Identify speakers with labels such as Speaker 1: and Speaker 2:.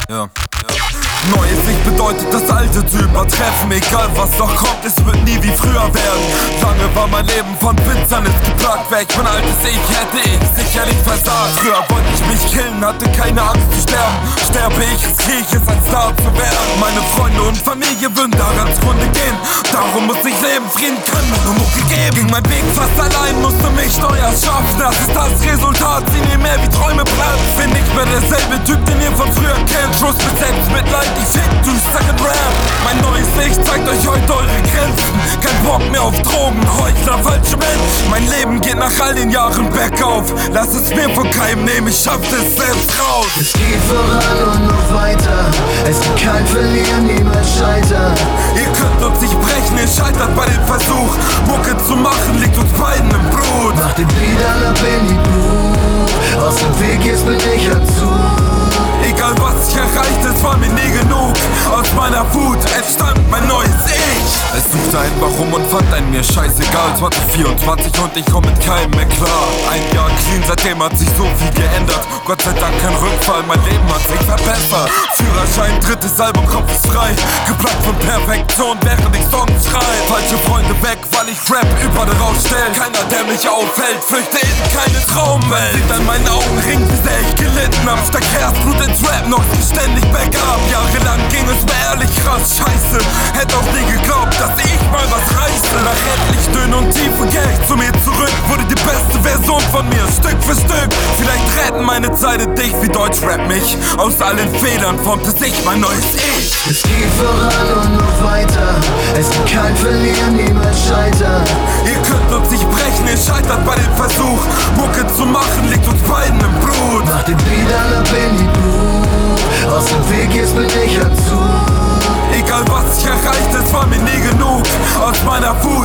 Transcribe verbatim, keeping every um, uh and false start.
Speaker 1: Ja. Neues Ich bedeutet das alte zu übertreffen. Egal was noch kommt, es wird nie wie früher werden. Lange war mein Leben von Finsternis geplagt. Weg mein altes Ich hätte ich sicherlich versagt. Früher wollte ich mich killen, hatte keine Angst zu sterben. Sterbe ich, riskiere ich es, ein Star zu werden. Meine Freunde und Familie würden daran zugrunde gehen. Darum muss ich leben, Frieden kann mir nur Mucke geben. Ging mein Weg fast allein, musste mich neu erschaffen. Das ist das Resultat, sie nehmen mehr wie Träume Platz. Bin nicht mehr derselbe Typ, den ihr von früher kennt. Schluss mit Selbstmitleid, ich fick düsteren Rap. Mein neues Licht zeigt euch heute eure Grenzen. Kein Bock mehr auf Drogen, Heuchler, falsche Menschen. Mein Leben geht nach all den Jahren bergauf. Lass es mir von keinem nehmen, ich schaff es selbst raus.
Speaker 2: Es geht voran und noch weiter. Es gibt kein Verlieren, niemals scheitern.
Speaker 1: Ihr könnt uns nicht brechen, ihr scheitert bei dem Versuch. Mucke zu machen liegt uns beiden im Blut.
Speaker 2: Mach den Liedern ab in die Blut. Aus dem Weg, jetzt bin ich am Zug.
Speaker 1: Egal was ich erreichte, es war mir nie genug. Aus meiner Wut entstand mein neues Ich. Es suchte ein Warum und fand ein mir scheißegal. zwanzig vierundzwanzig und ich komm mit keinem mehr klar. Ein Jahr clean, seitdem hat sich so viel geändert. Gott sei Dank kein Rückfall, mein Leben hat sich verbessert. Führerschein, drittes Album, Kopf ist frei. Geplagt von Perfektion, während ich Songs schrei. Falsche Freunde weg, weil ich Rap über den Rausch stell. Keiner, der mich auffällt, flüchte in keine Traumwelt. Sieht an meinen Augenringen, wie sehr ich gelitten hab. Steck Herzblut ins Rap, noch ständig bergab. Jahrelang ging es mir ehrlich krass scheiße. Hätte auch nie geglaubt, dass ich mal was reiße. Nach endlich Dünn und Tiefe kehr ich zu mir zurück. Wurde die beste Version von mir, Stück für Stück. Vielleicht retten meine Zeiten dich, wie Deutschrap mich. Aus allen Fehlern formte sich mein neues Ich.
Speaker 2: Es geht voran und noch weiter. Es gibt kein Verlieren, niemals scheitern.
Speaker 1: Ihr könnt uns nicht brechen, ihr scheitert bei dem Versuch. Mucke zu machen liegt uns beiden im Blut.
Speaker 2: Mach den Liedern ab in die Blut. Aus dem Weg, jetzt bin ich am Zug.
Speaker 1: Egal was ich erreichte, es war mir nie genug. Aus meiner Wut